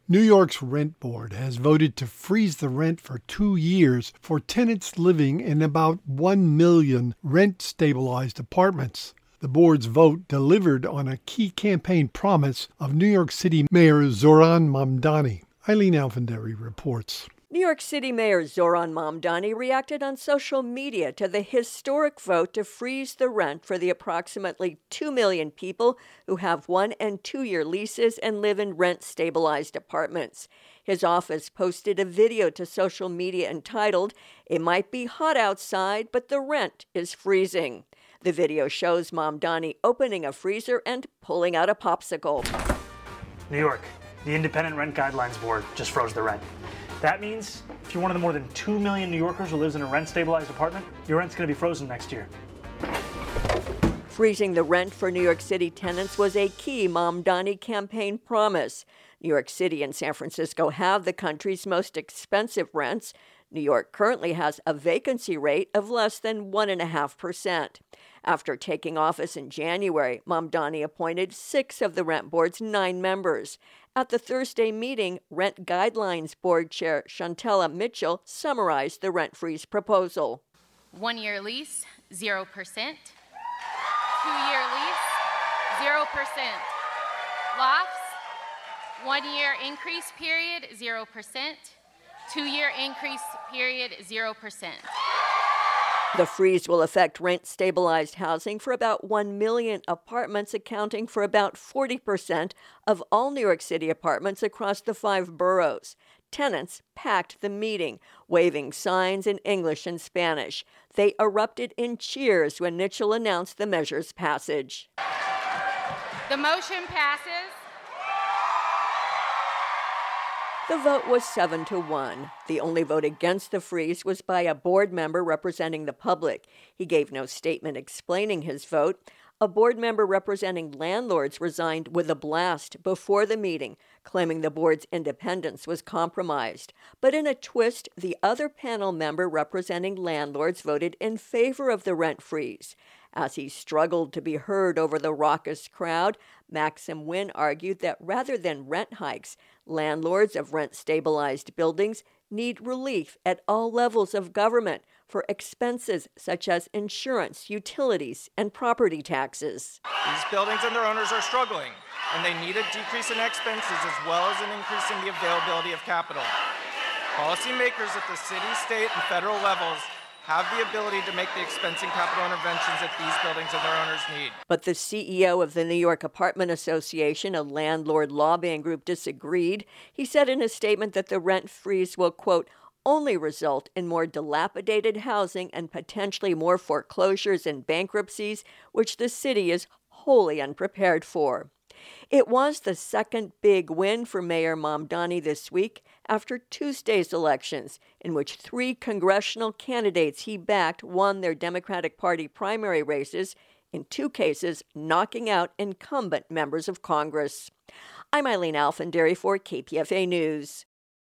New York's rent board has voted to freeze the rent for 2 years for tenants living in about 1 million rent-stabilized apartments. The board's vote delivered on a key campaign promise of New York City Mayor Zohran Mamdani. Eileen Alfandary reports. New York City Mayor Zohran Mamdani reacted on social media to the historic vote to freeze the rent for the approximately 2 million people who have 1- and 2-year leases and live in rent-stabilized apartments. His office posted a video to social media entitled, "It might be hot outside, but the rent is freezing." The video shows Mamdani opening a freezer and pulling out a popsicle. New York, the Independent Rent Guidelines Board just froze the rent. That means if you're one of the more than 2 million New Yorkers who lives in a rent-stabilized apartment, your rent's going to be frozen next year. Freezing the rent for New York City tenants was a key Mamdani campaign promise. New York City and San Francisco have the country's most expensive rents. New York currently has a vacancy rate of less than 1.5%. After taking office in January, Mamdani appointed 6 of the Rent Board's 9 members. At the Thursday meeting, Rent Guidelines Board Chair Shantella Mitchell summarized the rent freeze proposal. 1-year lease, 0%. 2-year lease, 0%. Lofts, 1-year increase period, 0%. 2-year increase period, 0%. The freeze will affect rent-stabilized housing for about 1 million apartments, accounting for about 40% of all New York City apartments across the 5 boroughs. Tenants packed the meeting, waving signs in English and Spanish. They erupted in cheers when Mitchell announced the measure's passage. The motion passes. The vote was 7-1. The only vote against the freeze was by a board member representing the public. He gave no statement explaining his vote. A board member representing landlords resigned with a blast before the meeting, claiming the board's independence was compromised. But in a twist, the other panel member representing landlords voted in favor of the rent freeze. As he struggled to be heard over the raucous crowd, Maxim Wynn argued that rather than rent hikes, landlords of rent-stabilized buildings need relief at all levels of government for expenses such as insurance, utilities, and property taxes. These buildings and their owners are struggling, and they need a decrease in expenses as well as an increase in the availability of capital. Policymakers at the city, state, and federal levels have the ability to make the expense and capital interventions that these buildings and their owners need. But the CEO of the New York Apartment Association, a landlord lobbying group, disagreed. He said in a statement that the rent freeze will, quote, only result in more dilapidated housing and potentially more foreclosures and bankruptcies, which the city is wholly unprepared for. It was the second big win for Mayor Mamdani this week after Tuesday's elections, in which 3 congressional candidates he backed won their Democratic Party primary races, in 2 cases knocking out incumbent members of Congress. I'm Eileen Alfandary for KPFA News.